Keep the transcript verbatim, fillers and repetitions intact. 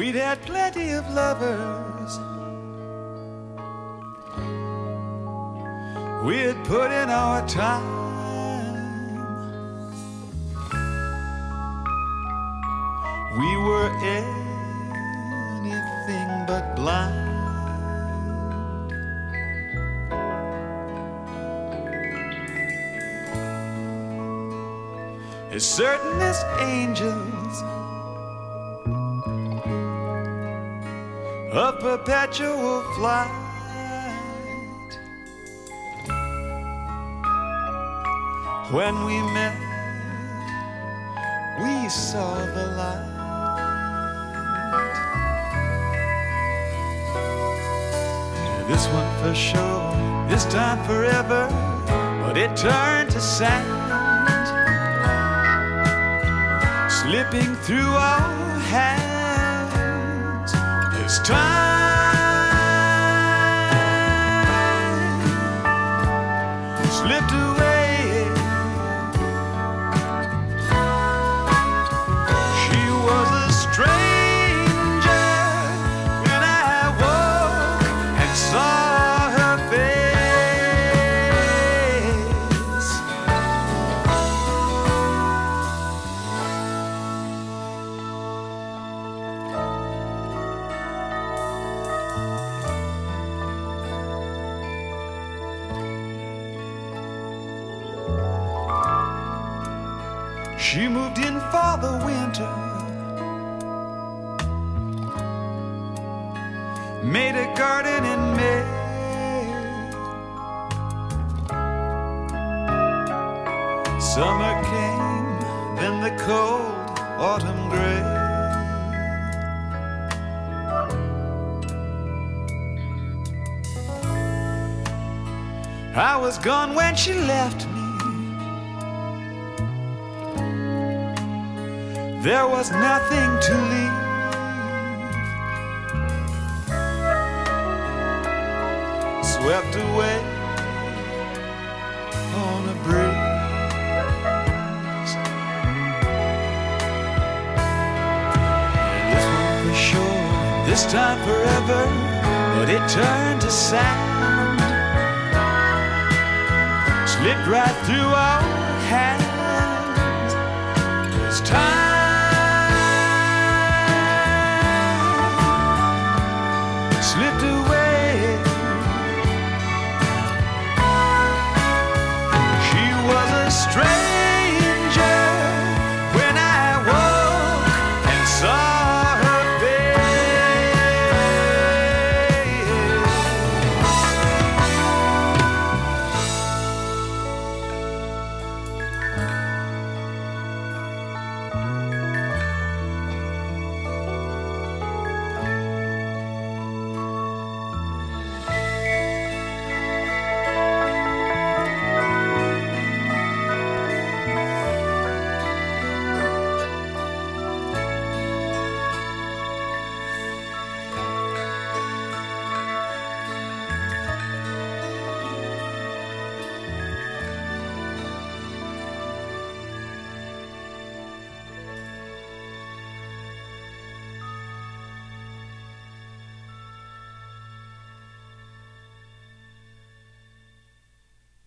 We'd had plenty of lovers. We'd put in our time. We were anything but blind. As certain as angels of perpetual flight, when we met, we saw the light. This one for sure, this time forever, but it turned to sand, slipping through our hands. This time slipped away. She was a stranger when I woke and saw her face. She moved in for the winter, made a garden in May. Summer came, then the cold autumn gray. I was gone when she left me. There was nothing to leave. Swept away on a breeze. And this one for sure, this time forever, but it turned to sand, slipped right through our